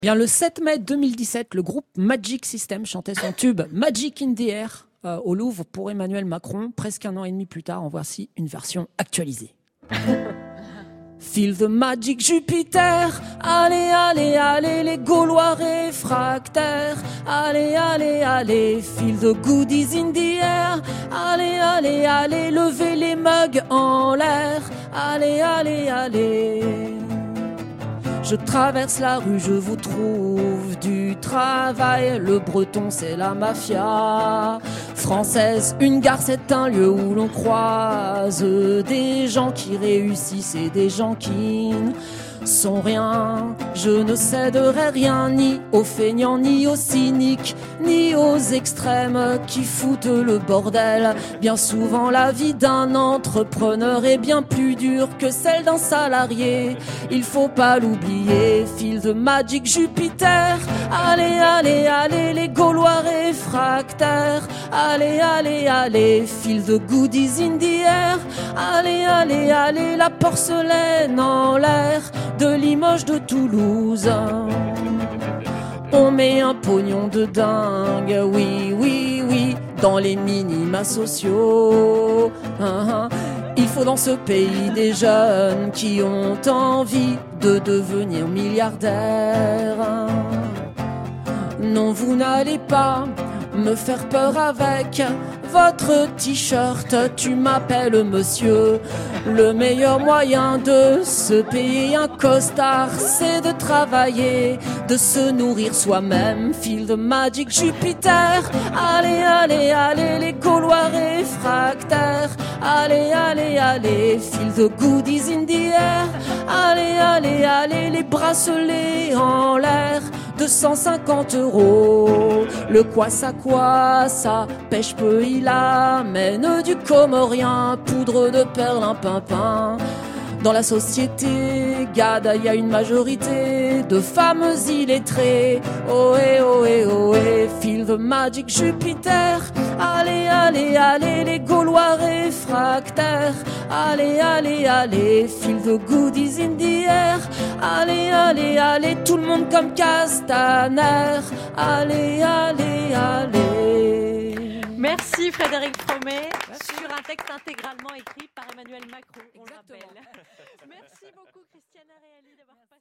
Bien, le 7 mai 2017, le groupe Magic System chantait son tube Magic in the Air au Louvre pour Emmanuel Macron. Presque un an et demi plus tard, en voici une version actualisée. Feel the magic Jupiter, allez, allez, allez, les Gaulois réfractaires, allez, allez, allez, feel the goodies in the air, allez, allez, allez, levez les mugs en l'air, allez, allez, allez. Je traverse la rue, je vous trouve du travail. Le breton, c'est la mafia française. Une gare, c'est un lieu où l'on croise des gens qui réussissent et des gens qui sont rien. Je ne céderai rien ni aux feignants, ni aux cyniques, ni aux extrêmes qui foutent le bordel. Bien souvent la vie d'un entrepreneur est bien plus dure que celle d'un salarié. Il faut pas l'oublier. Feel the magic Jupiter. Allez, allez, allez, les Gaulois réfractaires. Allez, allez, allez, feel the goodies in the air. Allez, allez, allez, la porcelaine en l'air. De Limoges, de Toulouse, on met un pognon de dingue, oui, oui, oui, dans les minima sociaux. Il faut dans ce pays des jeunes qui ont envie de devenir milliardaires. Non, vous n'allez pas me faire peur avec votre t-shirt, tu m'appelles monsieur. Le meilleur moyen de se payer un costard, c'est de travailler, de se nourrir soi-même. Feel the magic Jupiter. Allez, allez, allez, les Gaulois réfractaires. Allez, allez, allez, feel the goodies in the air. Allez, allez, allez, les bracelets en l'air. 250 €. Le quoi ça, pêche peu il amène du comorien, poudre de perlimpinpin. Dans la société, gade, y a une majorité de femmes illettrées. Ohé, ohé, ohé, feel the magic Jupiter. Allez, allez, allez, les Gaulois réfractaires. Allez, allez, allez, feel the goodies in the air. Allez, allez, allez, tout le monde comme Castaner. Allez, allez, allez. Merci Frédéric Fromet sur un texte intégralement écrit par Emmanuel Macron, on le rappelle. Merci beaucoup Christiane Aréali d'avoir passé